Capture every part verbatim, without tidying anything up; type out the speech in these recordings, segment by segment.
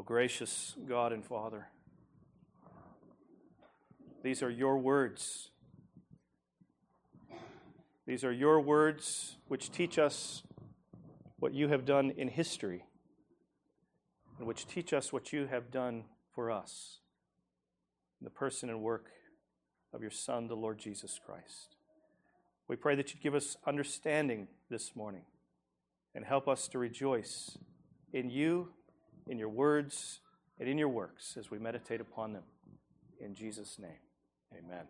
gracious God and Father, these are your words. These are your words which teach us what you have done in history and which teach us what you have done for us in the person and work of your Son, the Lord Jesus Christ. We pray that you'd give us understanding this morning and help us to rejoice in you, in your words, and in your works as we meditate upon them. In Jesus' name, amen.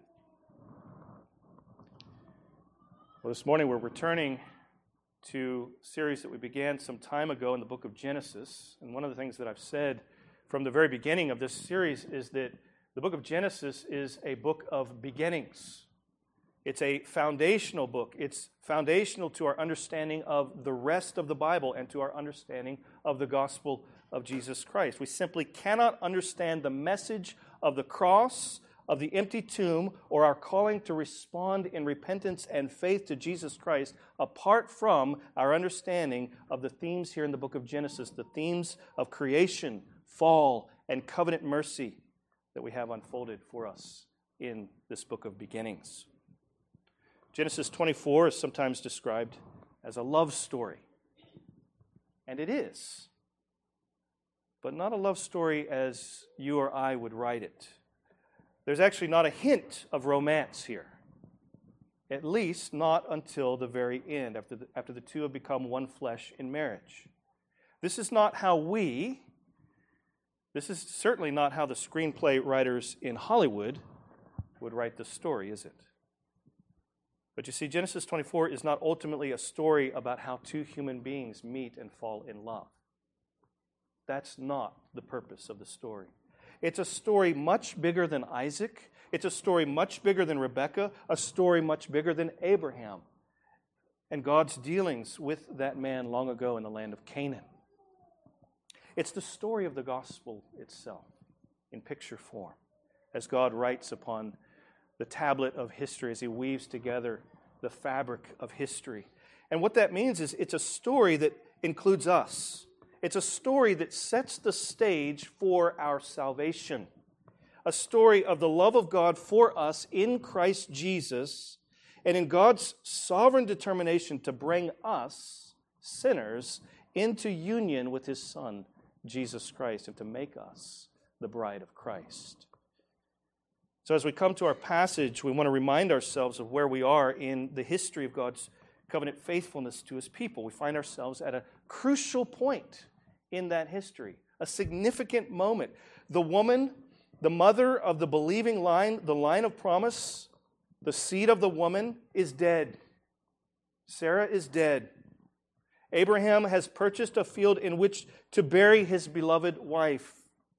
Well, this morning we're returning to a series that we began some time ago in the book of Genesis. And one of the things that I've said from the very beginning of this series is that the book of Genesis is a book of beginnings. It's a foundational book. It's foundational to our understanding of the rest of the Bible and to our understanding of the gospel of Jesus Christ. We simply cannot understand the message of the cross, of the empty tomb, or our calling to respond in repentance and faith to Jesus Christ apart from our understanding of the themes here in the book of Genesis, the themes of creation, fall, and covenant mercy that we have unfolded for us in this book of beginnings. Genesis twenty-four is sometimes described as a love story. And it is. But not a love story as you or I would write it. There's actually not a hint of romance here. At least not until the very end, after the, after the two have become one flesh in marriage. This is not how we, this is certainly not how the screenplay writers in Hollywood would write the story, is it? But you see, Genesis twenty-four is not ultimately a story about how two human beings meet and fall in love. That's not the purpose of the story. It's a story much bigger than Isaac. It's a story much bigger than Rebekah, a story much bigger than Abraham, and God's dealings with that man long ago in the land of Canaan. It's the story of the gospel itself in picture form, as God writes upon the tablet of history, as he weaves together the fabric of history. And what that means is it's a story that includes us. It's a story that sets the stage for our salvation. A story of the love of God for us in Christ Jesus and in God's sovereign determination to bring us, sinners, into union with his Son, Jesus Christ, and to make us the bride of Christ. So as we come to our passage, we want to remind ourselves of where we are in the history of God's covenant faithfulness to his people. We find ourselves at a crucial point in that history, a significant moment. The woman, the mother of the believing line, the line of promise, the seed of the woman is dead. Sarah is dead. Abraham has purchased a field in which to bury his beloved wife.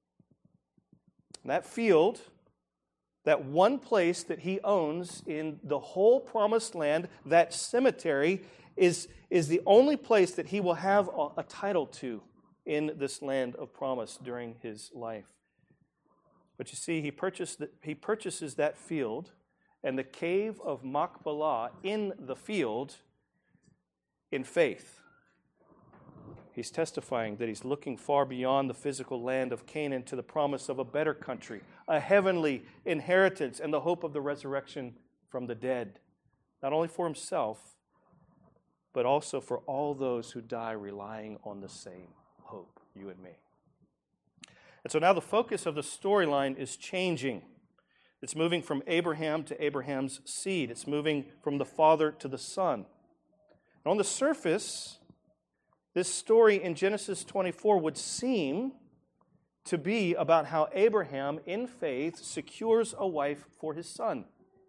That field, that one place that he owns in the whole promised land, that cemetery, is, is the only place that he will have a, a title to in this land of promise during his life. But you see, he purchased the, he purchases that field and the cave of Machpelah in the field in faith. He's testifying that he's looking far beyond the physical land of Canaan to the promise of a better country, a heavenly inheritance, and the hope of the resurrection from the dead, not only for himself, but also for all those who die relying on the same hope, you and me. And so now the focus of the storyline is changing. It's moving from Abraham to Abraham's seed. It's moving from the father to the son. And on the surface, this story in Genesis twenty-four would seem to be about how Abraham, in faith, secures a wife for his son.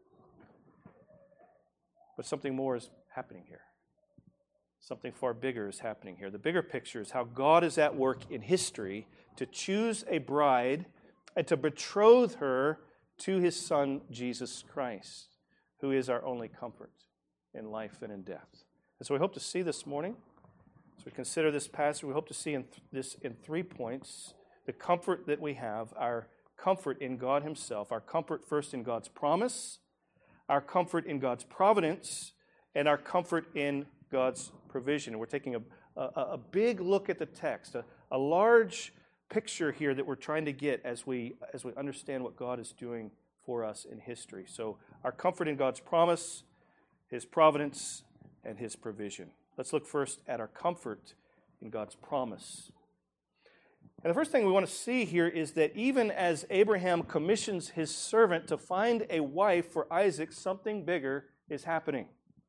But something more is happening here. Something far bigger is happening here. The bigger picture is how God is at work in history to choose a bride and to betroth her to his Son, Jesus Christ, who is our only comfort in life and in death. And so we hope to see this morning, as we consider this passage, we hope to see in th- this in three points, the comfort that we have, our comfort in God himself, our comfort first in God's promise, our comfort in God's providence, and our comfort in God's provision. We're taking a, a, a big look at the text, a, a large picture here that we're trying to get as we as we understand what God is doing for us in history. So our comfort in God's promise, His providence, and His provision. Let's look first at our comfort in God's promise. And the first thing we want to see here is that even as Abraham commissions his servant to find a wife for Isaac, something bigger is happening.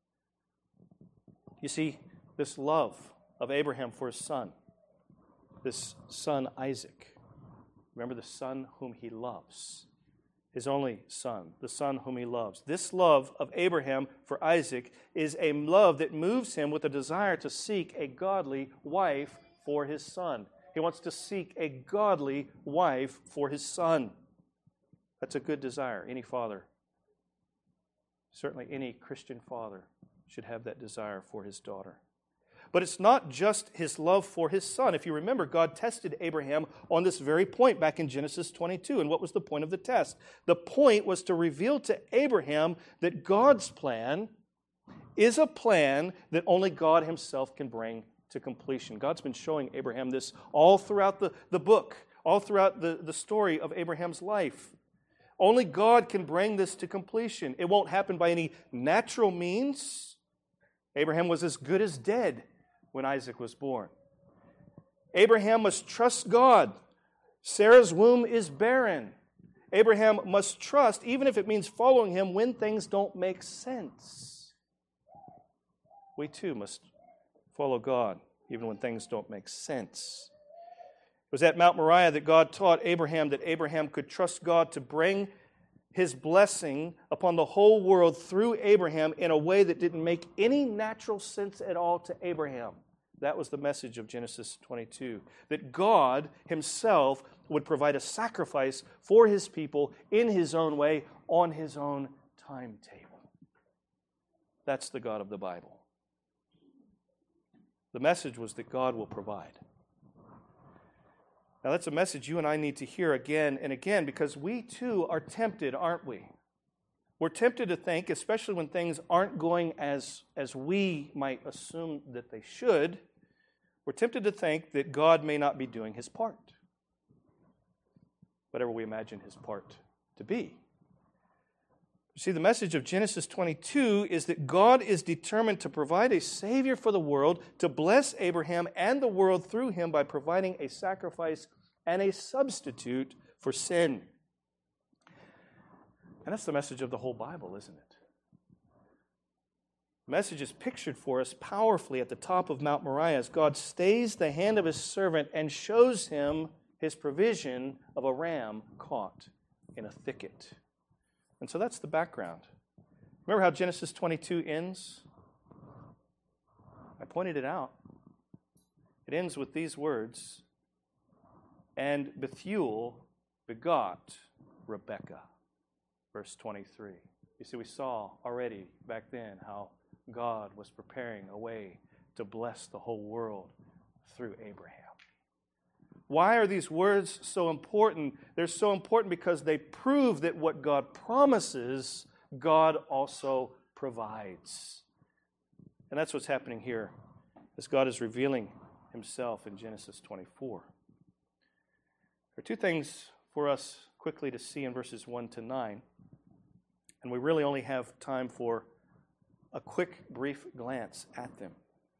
You see, this love of Abraham for his son, this son Isaac. Remember, the son whom he loves, his only son, the son whom he loves. This love of Abraham for Isaac is a love that moves him with a desire to seek a godly wife for his son. He wants to seek a godly wife for his son. That's a good desire. Any father, certainly any Christian father, should have that desire for his daughter. But it's not just his love for his son. If you remember, God tested Abraham on this very point back in Genesis twenty-two. And what was the point of the test? The point was to reveal to Abraham that God's plan is a plan that only God Himself can bring to completion. God's been showing Abraham this all throughout the, the book, all throughout the, the story of Abraham's life. Only God can bring this to completion. It won't happen by any natural means. Abraham was as good as dead when Isaac was born. Abraham must trust God. Sarah's womb is barren. Abraham must trust, even if it means following Him when things don't make sense. We too must follow God, even when things don't make sense. It was at Mount Moriah that God taught Abraham that Abraham could trust God to bring His blessing upon the whole world through Abraham in a way that didn't make any natural sense at all to Abraham. That was the message of Genesis twenty-two, that God Himself would provide a sacrifice for His people in His own way, on His own timetable. That's the God of the Bible. The message was that God will provide. Now, that's a message you and I need to hear again and again, because we too are tempted, aren't we? We're tempted to think, especially when things aren't going as, as we might assume that they should, we're tempted to think that God may not be doing His part, whatever we imagine His part to be. You see, the message of Genesis twenty-two is that God is determined to provide a Savior for the world, to bless Abraham and the world through him by providing a sacrifice and a substitute for sin. And that's the message of the whole Bible, isn't it? The message is pictured for us powerfully at the top of Mount Moriah as God stays the hand of His servant and shows him His provision of a ram caught in a thicket. And so that's the background. Remember how Genesis twenty-two ends? I pointed it out. It ends with these words, and Bethuel begot Rebekah. Verse twenty-three. You see, we saw already back then how God was preparing a way to bless the whole world through Abraham. Why are these words so important? They're so important because they prove that what God promises, God also provides. And that's what's happening here as God is revealing Himself in Genesis twenty-four. There are two things for us quickly to see in verses one to nine, and we really only have time for a quick, brief glance at them.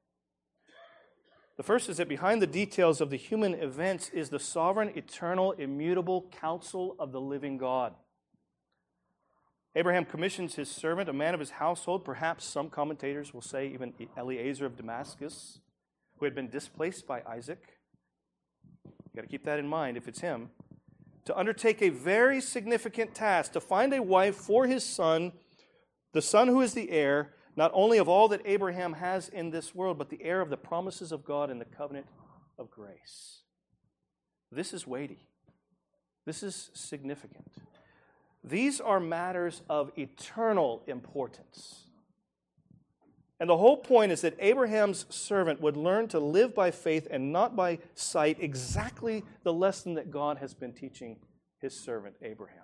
The first is that behind the details of the human events is the sovereign, eternal, immutable counsel of the living God. Abraham commissions his servant, a man of his household, perhaps some commentators will say even Eliezer of Damascus, who had been displaced by Isaac. You've got to keep that in mind if it's him. To undertake a very significant task, to find a wife for his son, the son who is the heir, not only of all that Abraham has in this world, but the heir of the promises of God and the covenant of grace. This is weighty. This is significant. These are matters of eternal importance. And the whole point is that Abraham's servant would learn to live by faith and not by sight, exactly the lesson that God has been teaching His servant Abraham.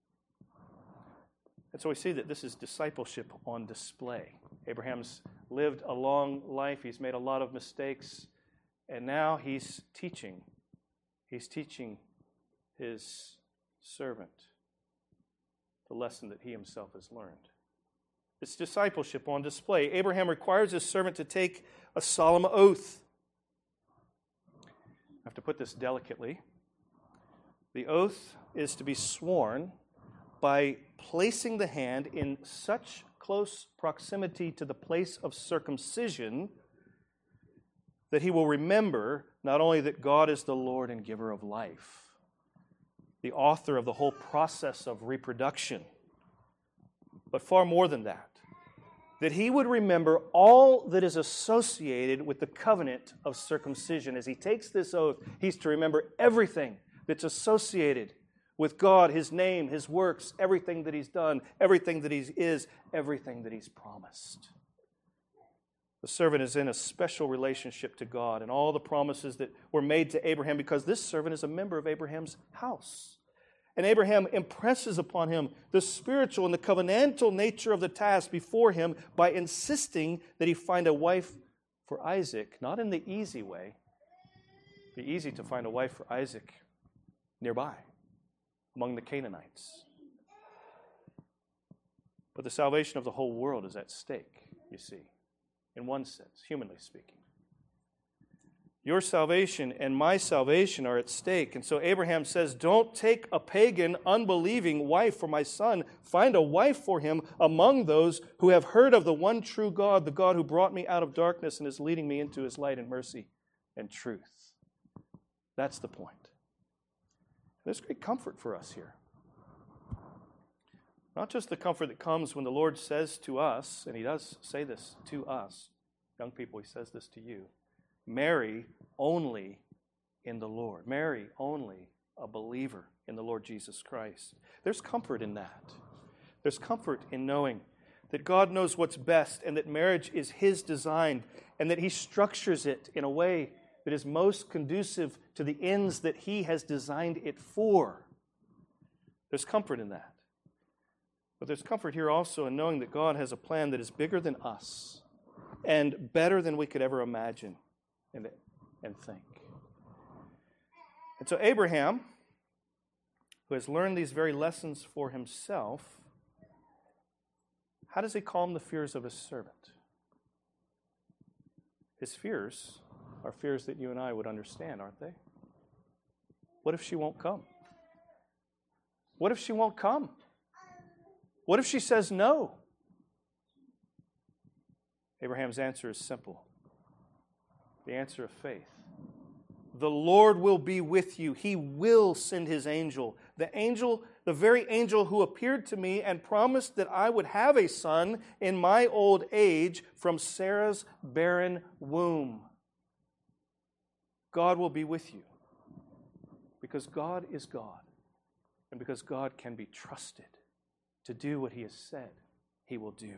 And so we see that this is discipleship on display. Abraham's lived a long life. He's made a lot of mistakes. And now he's teaching He's teaching his servant the lesson that he himself has learned. It's discipleship on display. Abraham requires his servant to take a solemn oath. I have to put this delicately. The oath is to be sworn by placing the hand in such close proximity to the place of circumcision that he will remember not only that God is the Lord and giver of life, the author of the whole process of reproduction, but far more than that, that he would remember all that is associated with the covenant of circumcision. As he takes this oath, he's to remember everything that's associated with God, His name, His works, everything that He's done, everything that He is, everything that He's promised. The servant is in a special relationship to God and all the promises that were made to Abraham because this servant is a member of Abraham's house. And Abraham impresses upon him the spiritual and the covenantal nature of the task before him by insisting that he find a wife for Isaac, not in the easy way. It'd be easy to find a wife for Isaac nearby, among the Canaanites. But the salvation of the whole world is at stake, you see, in one sense, humanly speaking. Your salvation and my salvation are at stake. And so Abraham says, don't take a pagan, unbelieving wife for my son. Find a wife for him among those who have heard of the one true God, the God who brought me out of darkness and is leading me into His light and mercy and truth. That's the point. There's great comfort for us here. Not just the comfort that comes when the Lord says to us, and He does say this to us, young people, He says this to you, marry only in the Lord. Marry only a believer in the Lord Jesus Christ. There's comfort in that. There's comfort in knowing that God knows what's best and that marriage is His design and that He structures it in a way that is most conducive to the ends that He has designed it for. There's comfort in that. But there's comfort here also in knowing that God has a plan that is bigger than us and better than we could ever imagine and, and think. And so Abraham, who has learned these very lessons for himself, how does he calm the fears of his servant? His fears are fears that you and I would understand, aren't they? What if she won't come? What if she won't come? What if she says no? Abraham's answer is simple. The answer of faith. The Lord will be with you. He will send His angel. The angel, the very angel who appeared to me and promised that I would have a son in my old age from Sarah's barren womb. God will be with you because God is God and because God can be trusted to do what He has said He will do.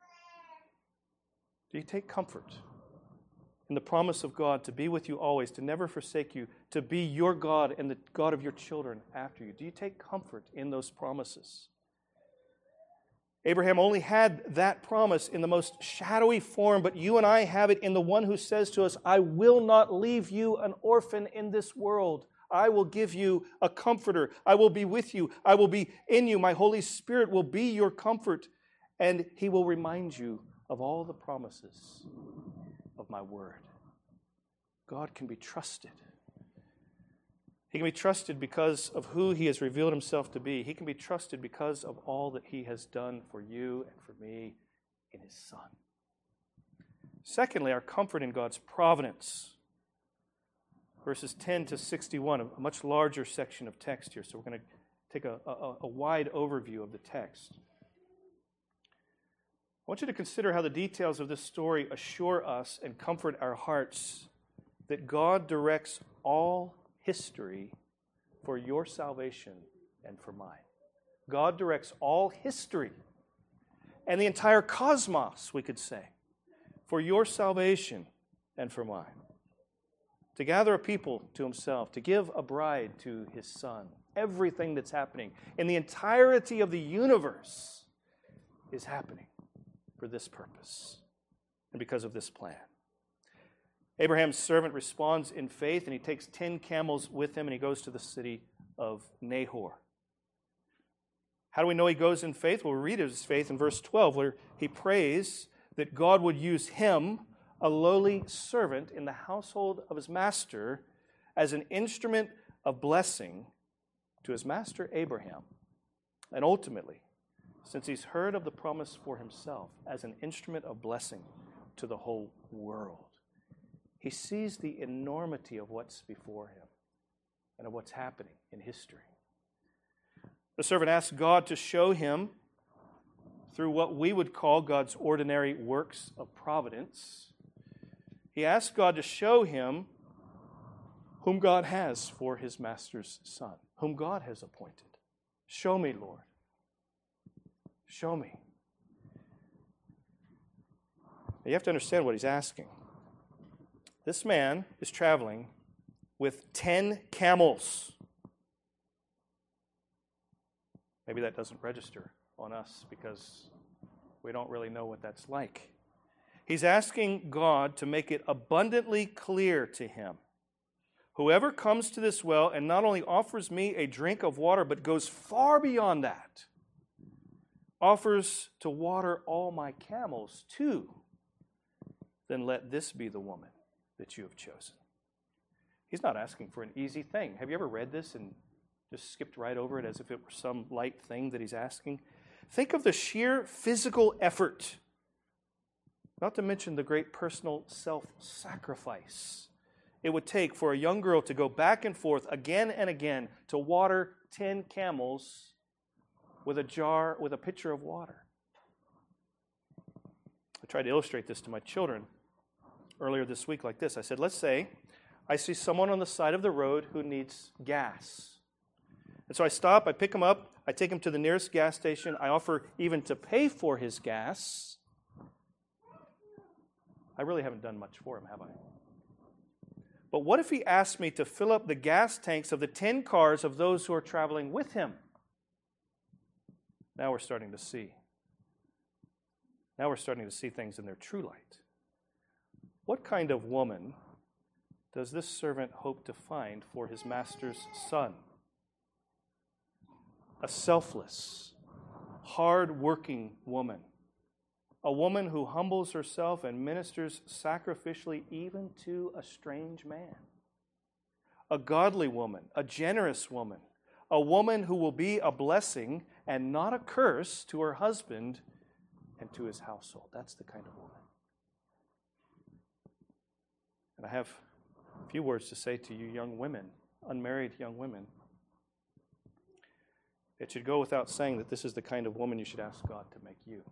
Do you take comfort in the promise of God to be with you always, to never forsake you, to be your God and the God of your children after you? Do you take comfort in those promises? Abraham only had that promise in the most shadowy form, but you and I have it in the one who says to us, I will not leave you an orphan in this world. I will give you a comforter. I will be with you. I will be in you. My Holy Spirit will be your comfort, and He will remind you of all the promises of my word. God can be trusted. He can be trusted because of who He has revealed Himself to be. He can be trusted because of all that He has done for you and for me in His Son. Secondly, our comfort in God's providence. Verses ten to sixty-one, a much larger section of text here. So we're going to take a, a, a wide overview of the text. I want you to consider how the details of this story assure us and comfort our hearts that God directs all history for your salvation and for mine. God directs all history and the entire cosmos, we could say, for your salvation and for mine. To gather a people to Himself, to give a bride to His Son. Everything that's happening in the entirety of the universe is happening for this purpose and because of this plan. Abraham's servant responds in faith, and he takes ten camels with him, and he goes to the city of Nahor. How do we know he goes in faith? Well, we read his faith in verse twelve, where he prays that God would use him, a lowly servant in the household of his master, as an instrument of blessing to his master Abraham. And ultimately, since he's heard of the promise for himself, as an instrument of blessing to the whole world. He sees the enormity of what's before him and of what's happening in history. The servant asks God to show him, through what we would call God's ordinary works of providence, he asks God to show him whom God has for his master's son, whom God has appointed. Show me, Lord. Show me. Now, you have to understand what he's asking. This man is traveling with ten camels. Maybe that doesn't register on us because we don't really know what that's like. He's asking God to make it abundantly clear to him. Whoever comes to this well and not only offers me a drink of water, but goes far beyond that, offers to water all my camels too, then let this be the woman that you have chosen. He's not asking for an easy thing. Have you ever read this and just skipped right over it as if it were some light thing that he's asking? Think of the sheer physical effort, not to mention the great personal self-sacrifice it would take for a young girl to go back and forth again and again to water ten camels with a jar, with a pitcher of water. I tried to illustrate this to my children earlier this week like this. I said, let's say I see someone on the side of the road who needs gas. And so I stop, I pick him up, I take him to the nearest gas station, I offer even to pay for his gas. I really haven't done much for him, have I? But what if he asked me to fill up the gas tanks of the ten cars of those who are traveling with him? Now we're starting to see. Now we're starting to see things in their true light. What kind of woman does this servant hope to find for his master's son? A selfless, hard-working woman. A woman who humbles herself and ministers sacrificially even to a strange man. A godly woman, a generous woman, a woman who will be a blessing and not a curse to her husband and to his household. That's the kind of woman. And I have a few words to say to you young women, unmarried young women. It should go without saying that this is the kind of woman you should ask God to make you.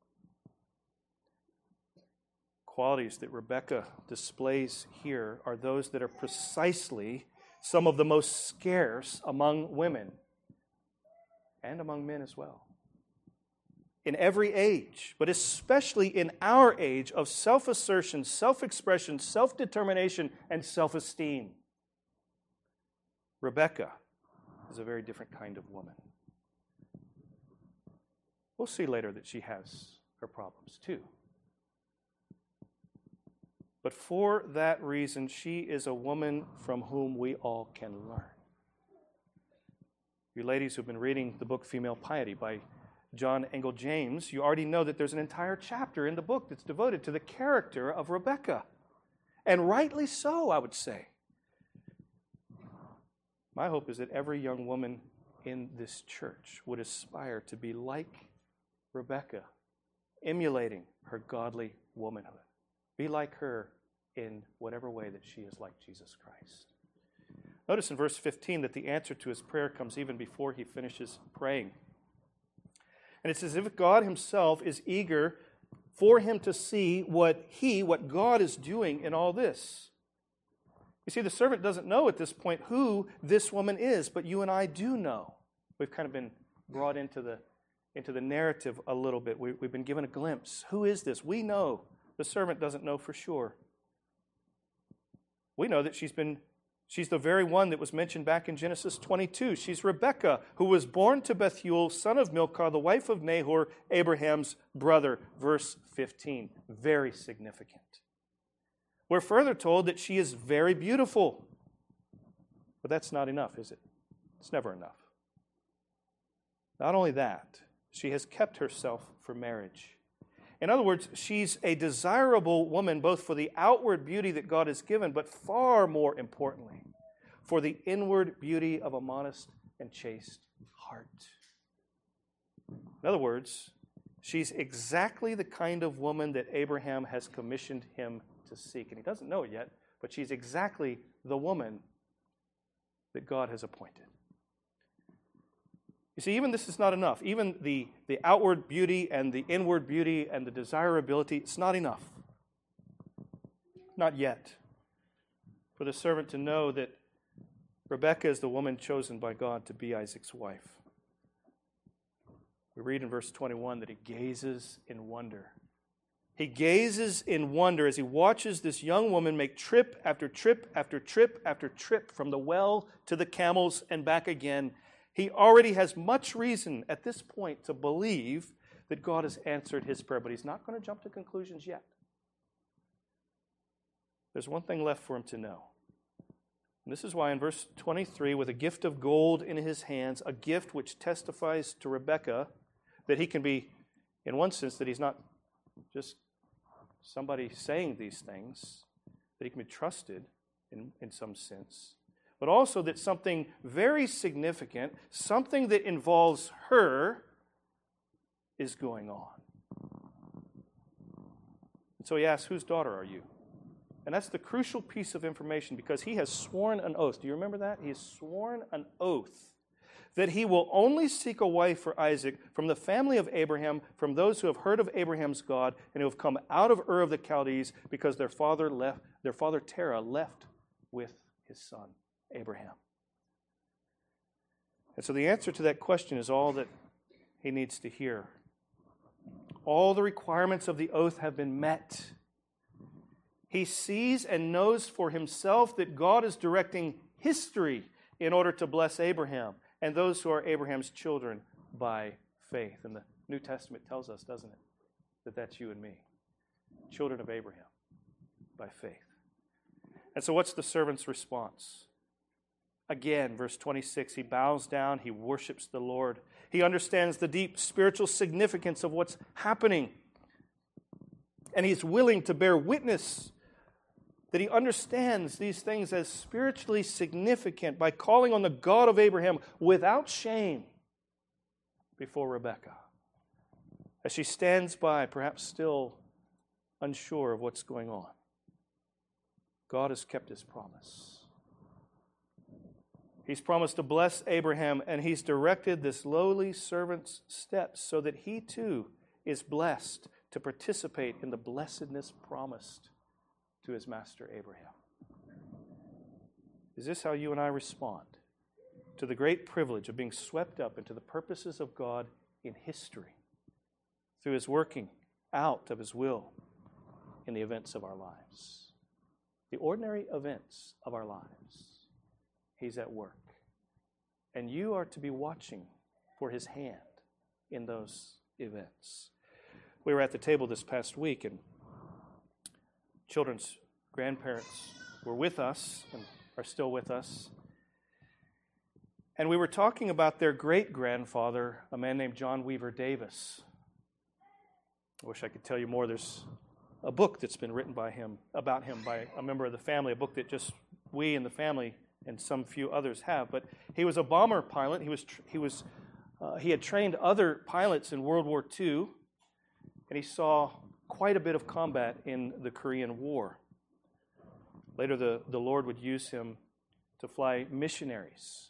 Qualities that Rebekah displays here are those that are precisely some of the most scarce among women and among men as well. In every age, but especially in our age of self-assertion, self-expression, self-determination, and self-esteem. Rebekah is a very different kind of woman. We'll see later that she has her problems too. But for that reason, she is a woman from whom we all can learn. You ladies who've been reading the book Female Piety by John Engel James, you already know that there's an entire chapter in the book that's devoted to the character of Rebekah. And rightly so, I would say. My hope is that every young woman in this church would aspire to be like Rebekah, emulating her godly womanhood. Be like her in whatever way that she is like Jesus Christ. Notice in verse fifteen that the answer to his prayer comes even before he finishes praying. And it's as if God himself is eager for him to see what he, what God is doing in all this. You see, the servant doesn't know at this point who this woman is, but you and I do know. We've kind of been brought into the, into the narrative a little bit. We, we've been given a glimpse. Who is this? We know. The servant doesn't know for sure. We know that she's been She's the very one that was mentioned back in Genesis twenty-two. She's Rebekah, who was born to Bethuel, son of Milcah, the wife of Nahor, Abraham's brother. Verse fifteen. Very significant. We're further told that she is very beautiful. But that's not enough, is it? It's never enough. Not only that, she has kept herself for marriage. In other words, she's a desirable woman both for the outward beauty that God has given, but far more importantly, for the inward beauty of a modest and chaste heart. In other words, she's exactly the kind of woman that Abraham has commissioned him to seek. And he doesn't know it yet, but she's exactly the woman that God has appointed. You see, even this is not enough. Even the, the outward beauty and the inward beauty and the desirability, it's not enough. Not yet. For the servant to know that Rebekah is the woman chosen by God to be Isaac's wife. We read in verse twenty-one that he gazes in wonder. He gazes in wonder as he watches this young woman make trip after trip after trip after trip from the well to the camels and back again. He already has much reason at this point to believe that God has answered his prayer, but he's not going to jump to conclusions yet. There's one thing left for him to know. And this is why in verse twenty-three, with a gift of gold in his hands, a gift which testifies to Rebekah that he can be, in one sense, that he's not just somebody saying these things, that he can be trusted in, in some sense, but also that something very significant, something that involves her, is going on. And so he asks, whose daughter are you? And that's the crucial piece of information because he has sworn an oath. Do you remember that? He has sworn an oath that he will only seek a wife for Isaac from the family of Abraham, from those who have heard of Abraham's God and who have come out of Ur of the Chaldees because their father left, their father Terah left with his son Abraham. And so the answer to that question is all that he needs to hear. All the requirements of the oath have been met. He sees and knows for himself that God is directing history in order to bless Abraham and those who are Abraham's children by faith. And the New Testament tells us, doesn't it, that that's you and me, children of Abraham by faith. And so what's the servant's response? Again, verse twenty-six, he bows down, he worships the Lord. He understands the deep spiritual significance of what's happening. And he's willing to bear witness that he understands these things as spiritually significant by calling on the God of Abraham without shame before Rebekah. As she stands by, perhaps still unsure of what's going on, God has kept his promise. He's promised to bless Abraham, and he's directed this lowly servant's steps so that he too is blessed to participate in the blessedness promised to his master Abraham. Is this how you and I respond to the great privilege of being swept up into the purposes of God in history through his working out of his will in the events of our lives? The ordinary events of our lives. He's at work. And you are to be watching for his hand in those events. We were at the table this past week, and children's grandparents were with us and are still with us. And we were talking about their great-grandfather, a man named John Weaver Davis. I wish I could tell you more. There's a book that's been written by him, about him by a member of the family, a book that just we and the family and some few others have. But he was a bomber pilot. He was he was uh, he had trained other pilots in World War Two, and he saw quite a bit of combat in the Korean War. Later, the, the Lord would use him to fly missionaries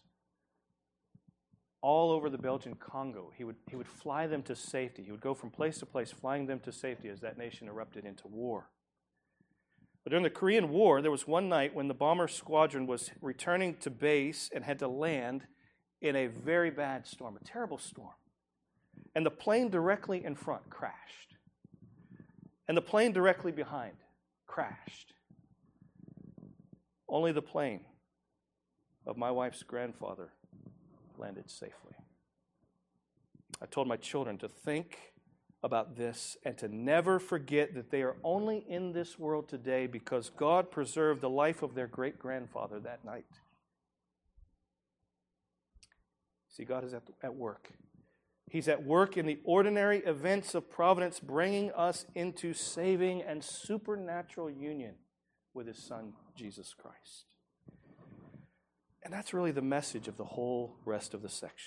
all over the Belgian Congo. He would, he would fly them to safety. He would go from place to place, flying them to safety as that nation erupted into war. But during the Korean War, there was one night when the bomber squadron was returning to base and had to land in a very bad storm, a terrible storm. And the plane directly in front crashed. And the plane directly behind crashed. Only the plane of my wife's grandfather landed safely. I told my children to think about this and to never forget that they are only in this world today because God preserved the life of their great-grandfather that night. See, God is at, at work. He's at work in the ordinary events of providence, bringing us into saving and supernatural union with His Son, Jesus Christ. And that's really the message of the whole rest of the section.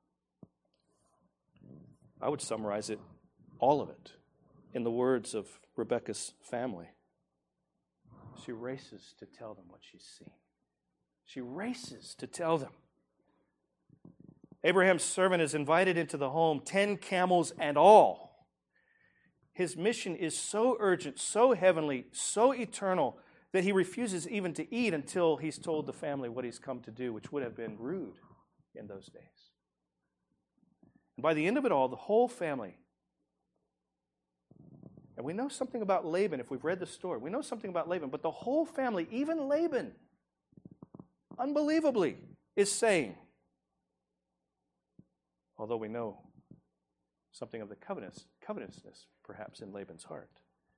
I would summarize it, all of it, in the words of Rebekah's family. She races to tell them what she's seen. She races to tell them. Abraham's servant is invited into the home, ten camels and all. His mission is so urgent, so heavenly, so eternal, that he refuses even to eat until he's told the family what he's come to do, which would have been rude in those days. And by the end of it all, the whole family, and we know something about Laban if we've read the story. We know something about Laban, but the whole family, even Laban, unbelievably, is saying, although we know something of the covetous, covetousness perhaps in Laban's heart,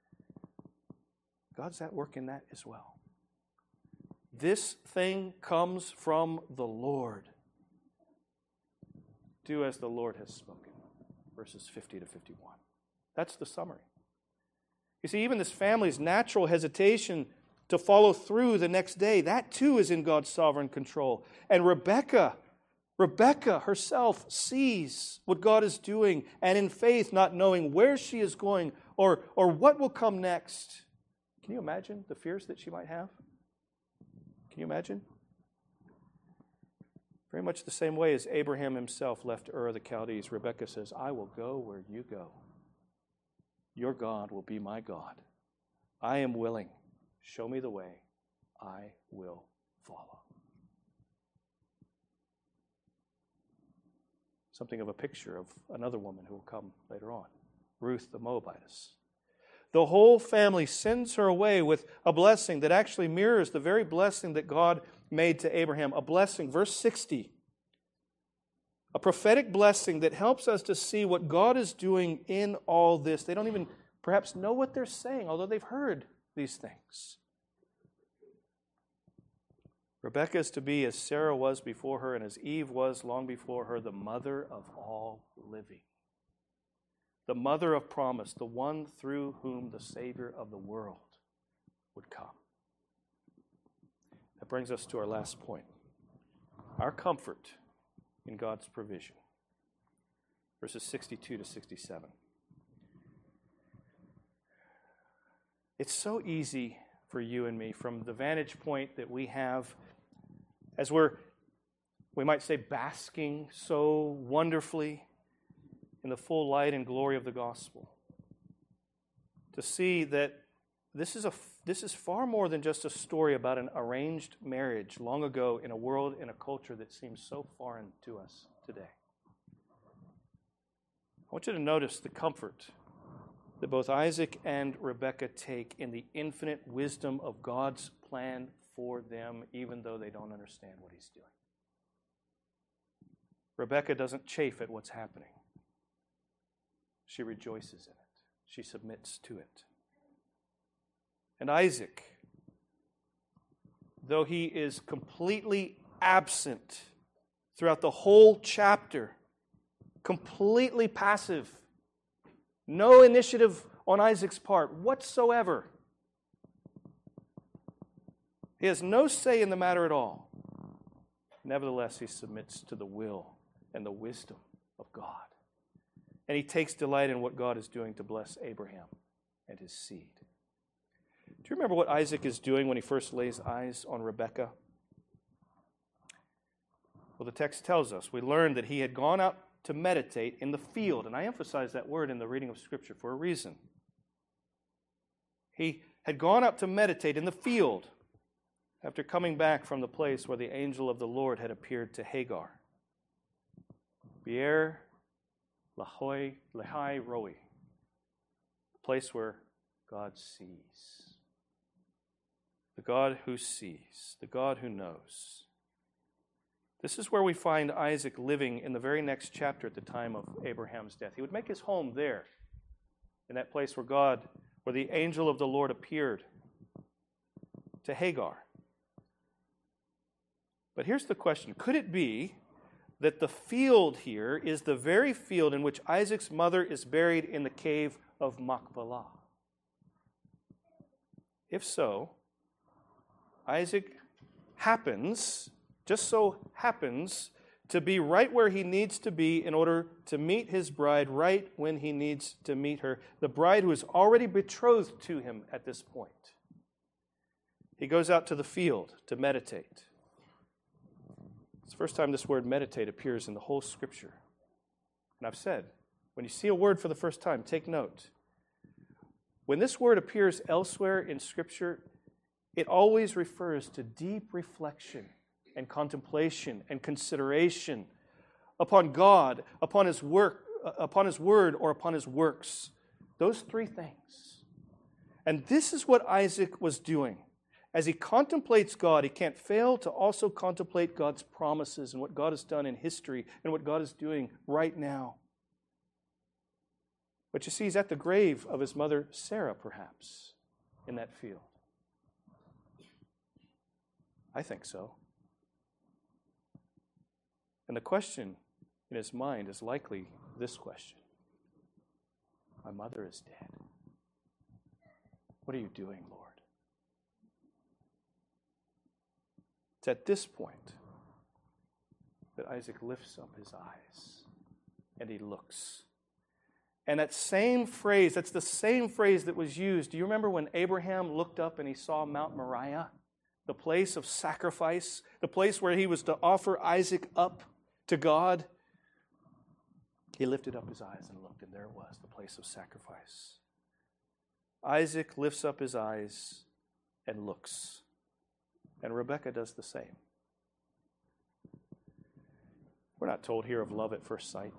God's at work in that as well. This thing comes from the Lord. Do as the Lord has spoken. Verses fifty to fifty-one. That's the summary. You see, even this family's natural hesitation to follow through the next day, that too is in God's sovereign control. And Rebekah, Rebekah herself sees what God is doing, and in faith, not knowing where she is going or, or what will come next. Can you imagine the fears that she might have? Can you imagine? Very much the same way as Abraham himself left Ur of the Chaldees, Rebekah says, I will go where you go. Your God will be my God. I am willing. Show me the way. I will follow. Something of a picture of another woman who will come later on, Ruth the Moabitess. The whole family sends her away with a blessing that actually mirrors the very blessing that God made to Abraham. A blessing, verse sixty. A prophetic blessing that helps us to see what God is doing in all this. They don't even perhaps know what they're saying, although they've heard these things. Rebekah is to be as Sarah was before her and as Eve was long before her, the mother of all living. The mother of promise, the one through whom the Savior of the world would come. That brings us to our last point. Our comfort in God's provision. Verses sixty-two to sixty-seven. It's so easy for you and me from the vantage point that we have as we're, we might say, basking so wonderfully in the full light and glory of the gospel, to see that this is a this is far more than just a story about an arranged marriage long ago in a world, in a culture that seems so foreign to us today. I want you to notice the comfort that both Isaac and Rebekah take in the infinite wisdom of God's plan for them, even though they don't understand what He's doing. Rebekah doesn't chafe at what's happening. She rejoices in it. She submits to it. And Isaac, though he is completely absent throughout the whole chapter, completely passive, no initiative on Isaac's part whatsoever. He has no say in the matter at all. Nevertheless, he submits to the will and the wisdom of God. And he takes delight in what God is doing to bless Abraham and his seed. Do you remember what Isaac is doing when he first lays eyes on Rebekah? Well, the text tells us. We learned that he had gone out to meditate in the field. And I emphasize that word in the reading of Scripture for a reason. He had gone out to meditate in the field after coming back from the place where the angel of the Lord had appeared to Hagar. Be'er Lahai Lahai Roi, the place where God sees. The God who sees, the God who knows. This is where we find Isaac living in the very next chapter at the time of Abraham's death. He would make his home there in that place where God, where the angel of the Lord appeared to Hagar. But here's the question. Could it be that the field here is the very field in which Isaac's mother is buried in the cave of Machpelah? If so, Isaac happens, just so happens, to be right where he needs to be in order to meet his bride right when he needs to meet her, the bride who is already betrothed to him at this point. He goes out to the field to meditate. It's the first time this word meditate appears in the whole Scripture. And I've said, when you see a word for the first time, take note. When this word appears elsewhere in Scripture, it always refers to deep reflection and contemplation and consideration upon God, upon His work, upon His word, or upon His works. Those three things. And this is what Isaac was doing. As he contemplates God, he can't fail to also contemplate God's promises and what God has done in history and what God is doing right now. But you see, he's at the grave of his mother Sarah, perhaps, in that field. I think so. And the question in his mind is likely this question. My mother is dead. What are you doing, Lord? It's at this point that Isaac lifts up his eyes and he looks. And that same phrase, that's the same phrase that was used. Do you remember when Abraham looked up and he saw Mount Moriah, the place of sacrifice, the place where he was to offer Isaac up to God? He lifted up his eyes and looked, and there it was, the place of sacrifice. Isaac lifts up his eyes and looks. And Rebekah does the same. We're not told here of love at first sight.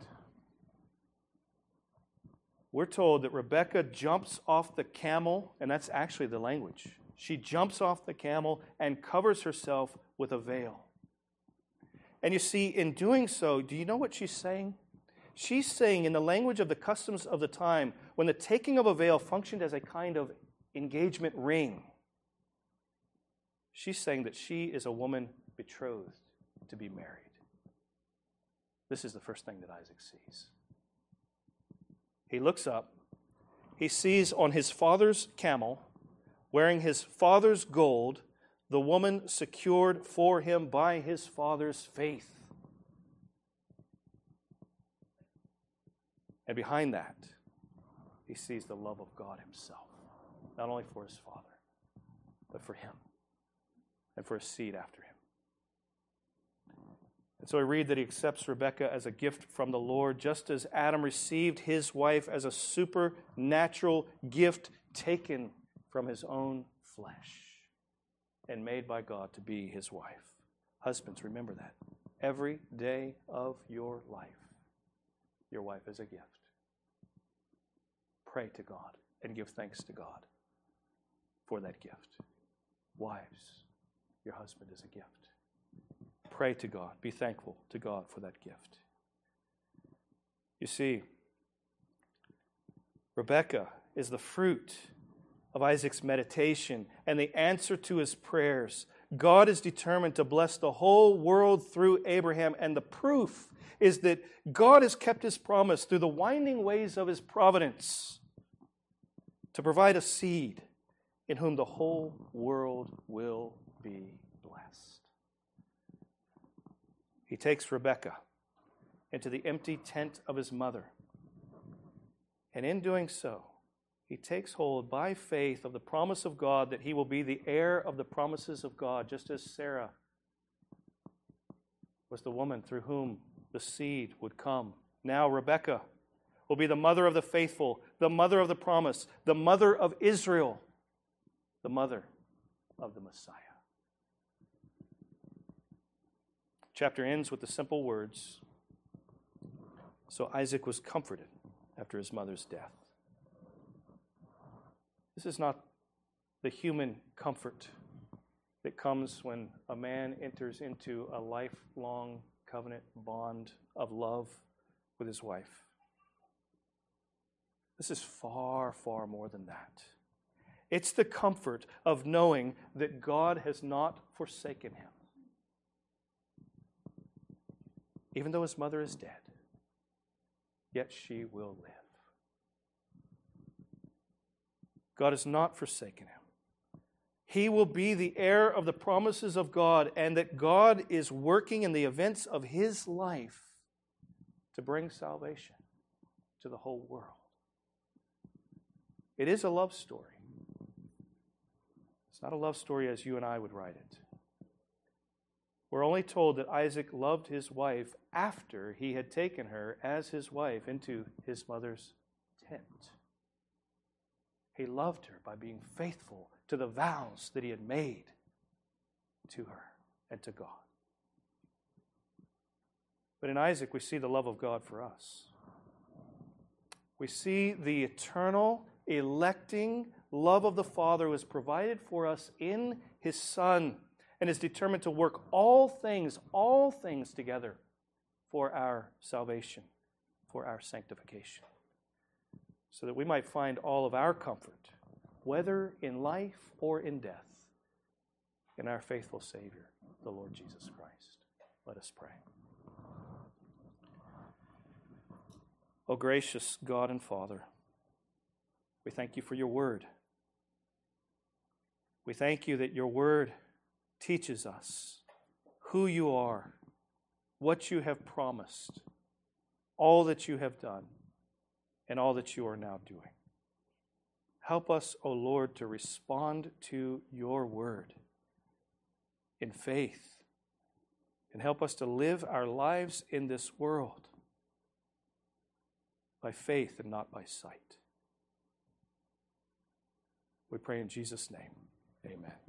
We're told that Rebekah jumps off the camel, and that's actually the language. She jumps off the camel and covers herself with a veil. And you see, in doing so, do you know what she's saying? She's saying, in the language of the customs of the time, when the taking of a veil functioned as a kind of engagement ring, she's saying that she is a woman betrothed to be married. This is the first thing that Isaac sees. He looks up. He sees on his father's camel, wearing his father's gold, the woman secured for him by his father's faith. And behind that, he sees the love of God Himself, not only for his father, but for him and for his seed after him. And so we read that he accepts Rebekah as a gift from the Lord, just as Adam received his wife as a supernatural gift taken from his own flesh and made by God to be his wife. Husbands, remember that. Every day of your life, your wife is a gift. Pray to God and give thanks to God for that gift. Wives, your husband is a gift. Pray to God. Be thankful to God for that gift. You see, Rebekah is the fruit of Isaac's meditation and the answer to his prayers. God is determined to bless the whole world through Abraham, and the proof is that God has kept His promise through the winding ways of His providence to provide a seed in whom the whole world will be blessed. He takes Rebekah into the empty tent of his mother, and in doing so, he takes hold by faith of the promise of God that he will be the heir of the promises of God, just as Sarah was the woman through whom the seed would come. Now Rebekah will be the mother of the faithful, the mother of the promise, the mother of Israel, the mother of the Messiah. Chapter ends with the simple words, so Isaac was comforted after his mother's death. This is not the human comfort that comes when a man enters into a lifelong covenant bond of love with his wife. This is far, far more than that. It's the comfort of knowing that God has not forsaken him. Even though his mother is dead, yet she will live. God has not forsaken him. He will be the heir of the promises of God, and that God is working in the events of his life to bring salvation to the whole world. It is a love story. It's not a love story as you and I would write it. We're only told that Isaac loved his wife after he had taken her as his wife into his mother's tent. He loved her by being faithful to the vows that he had made to her and to God. But in Isaac, we see the love of God for us. We see the eternal, electing love of the Father who has provided for us in his Son and is determined to work all things, all things together for our salvation, for our sanctification, so that we might find all of our comfort, whether in life or in death, in our faithful Savior, the Lord Jesus Christ. Let us pray. O gracious God and Father, we thank you for your word. We thank you that your word teaches us who you are, what you have promised, all that you have done, and all that you are now doing. Help us, O Lord, to respond to your word in faith, and help us to live our lives in this world by faith and not by sight. We pray in Jesus' name. Amen.